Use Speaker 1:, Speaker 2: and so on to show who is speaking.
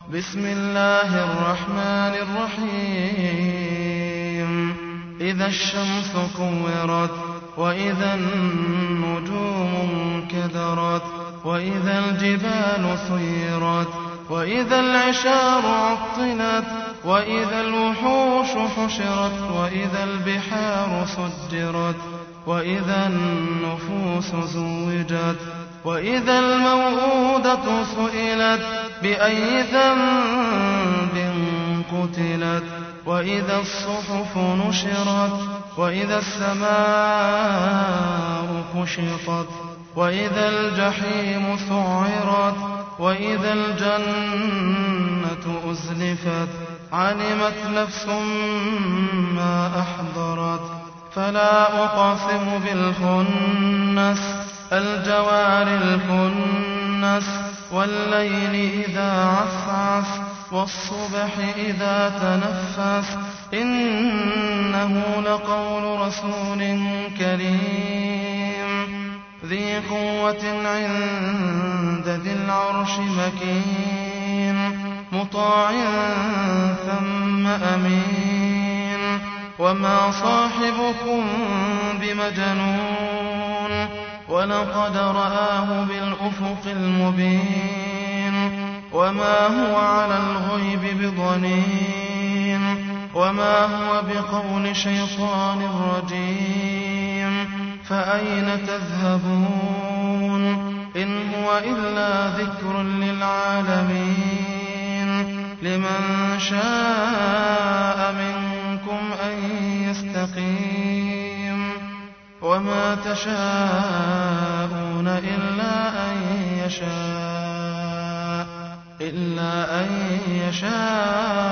Speaker 1: بسم الله الرحمن الرحيم إذا الشمس كورت وإذا النجوم انكدرت وإذا الجبال سيرت وإذا العشار عطلت وإذا الوحوش حشرت وإذا البحار سجرت وإذا النفوس زوجت وإذا الموءودة سئلت بأي ذنب قتلت وإذا الصحف نشرت وإذا السماء كشطت وإذا الجحيم سعرت وإذا الجنة أزلفت علمت نفس ما أحضرت فلا أقسم بالخنس الجوار الكنس والليل إذا عسعس والصبح إذا تنفس إنه لقول رسول كريم ذي قوة عند ذي العرش مكين مطاع ثم أمين وما صاحبكم بمجنون ولقد رآه بالأفق المبين وما هو على الغيب بضنين وما هو بقول شيطان رجيم فأين تذهبون إن هو إلا ذكر للعالمين لمن شاء منكم أن يستقيم وما تشاءون إلا أن يشاء